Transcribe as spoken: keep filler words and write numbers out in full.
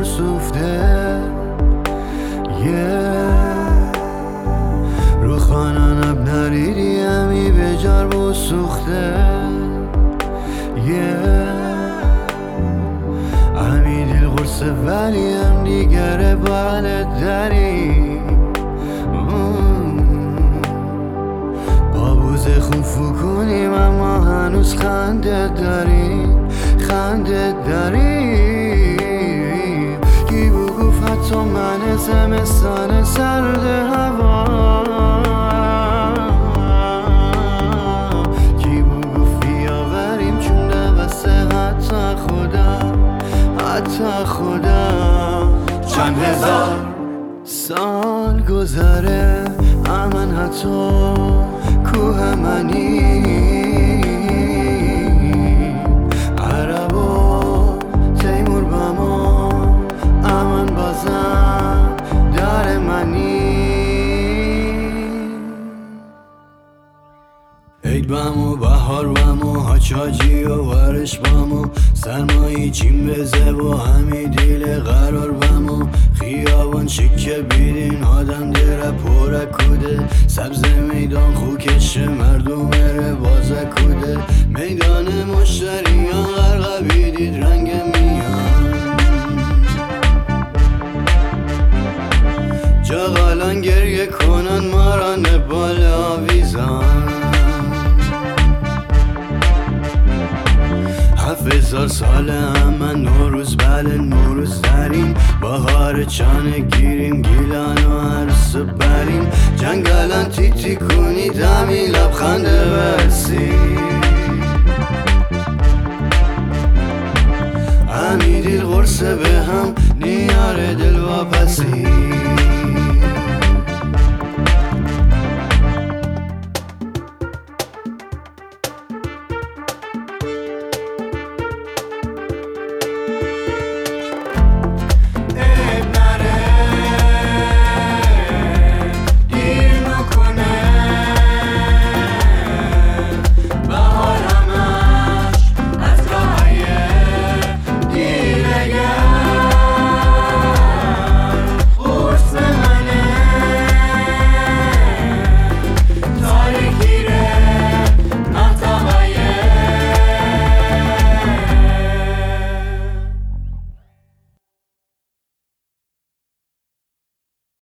سوفته رو خانان اب نریدی همی به جرب و سوخته همی دل غرصه ولی هم دیگره بالت داری با بوزه خون فو کنیم اما هنوز خنده داریم خنده داریم کی بگو حتی من زمستان سرد هوا کی بگو بیاوریم چون دوسته حتی خدا حتی خدا چند هزار سال گذره امن حتی کوه منی عرب و تیمور بما امن بازم در منی عید بامو بهار بامو هاچاجی و ورش بامو سرمایی چیم بزه و همی دیل قرار بامو خیابان شکه بیدین آدم دیره پوره کوده سبز میدان خوکش مردم مره بازه کوده میدان مشتریان غرقه بیدید رنگ میان جاغالان گریه کنن ماران بال آویزان هفت هزار سال همه نوروز بله نوروز داریم بهار چانه گیریم گیلان و عرص بریم جنگلان تی تی کنی دمی لبخنده برسی همی دیل غرصه به هم نیاره دلوار